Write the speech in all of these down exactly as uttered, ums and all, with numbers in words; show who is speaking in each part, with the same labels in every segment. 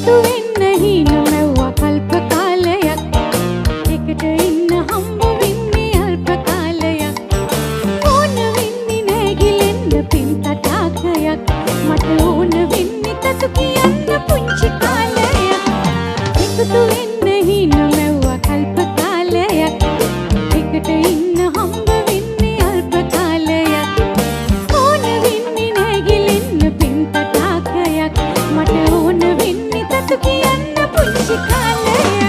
Speaker 1: එකතු වෙන්න හීන මැව්වා කල්ප කාලයක්. එකට ඉන්න හම්බ වෙන්නේ අල්ප කාලයක්. ඕන වෙන්නේ නැගිලෙන්න පින් තටාකයක්. මට ඕන වෙන්නේ තතු කියන්න පුංචි කාලයක්. එකතු වෙන්න හීන මැව්වා කල්ප කාලයක්. එකට ඉන්න හම්බ වෙන්නේ අල්ප කාලයක්. ඕන වෙන්නේ නැගිලෙන්න පින් තටාකයක්. මට ඕන වෙන්නේ තතු කියන්න පුංචි කාලයක්.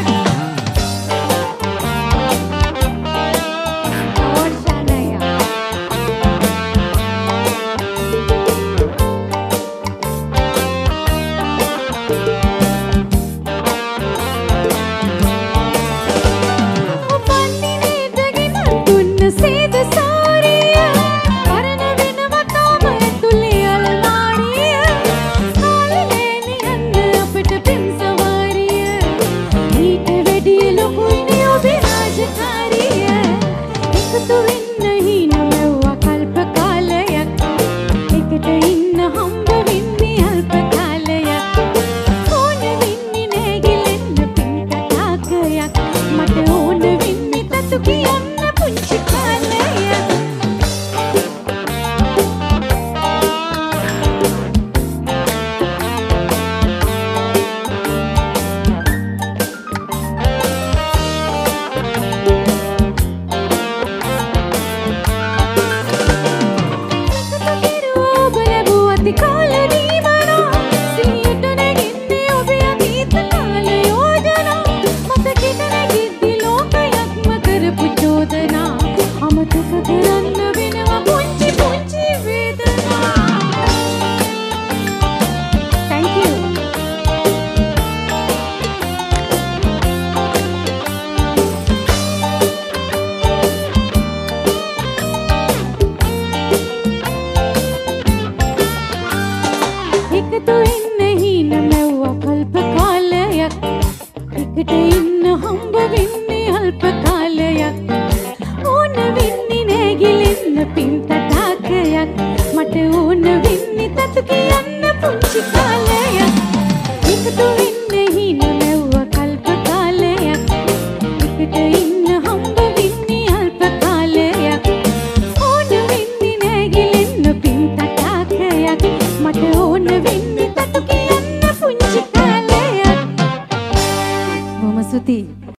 Speaker 1: සේද සාරිය පරණ වෙනවා තාම ඇතුලේ අල්මාරිය. කාලේ නෑනේ යන්න අපිට පෙම් සවාරිය. ඊට වැඩිය ලොකුයිනේ ඔබේ රාජකාරිය. එකතු වෙන්න හීන මැව්වා කල්ප කාලයක්. එකට ඉන්න හම්බ වෙන්නේ අල්ප කාලයක්. ඕන වෙන්නේ නැගිලෙන්න පින් තටාකයක්. මට ඕන වෙන්නේ තතු කියන්න පුංචි කාලයක්. එකතු වෙන්න හීන මැව්වා කල්ප කාලයක්. එකට ඉන්න හම්බ වෙන්නේ අල්ප කාලයක්. ඕන වෙන්නේ නැගිලෙන්න පින් තටාකයක්. මට ඕන වෙන්නේ තතු කියන්න පුංචි කාලයක්. එකතු වෙන්න හීන මැව්වා කල්ප කාලයක්. එකට ඉන්න හම්බ වෙන්නේ අල්ප කාලයක්. ඕන වෙන්නේ නැගිලෙන්න පින් තටාකයක්. මට ඕන වෙන්නේ තතු කියන්න පුංචි කාලයක්. බොහොම ස්තුතියි.